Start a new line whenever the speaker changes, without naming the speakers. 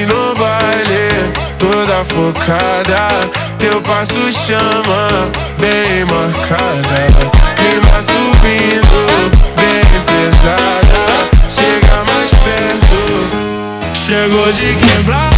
vem no baile, toda focada, teu passo chama, bem marcada. Clima subindo, bem pesada, chega mais perto, chegou de quebrar.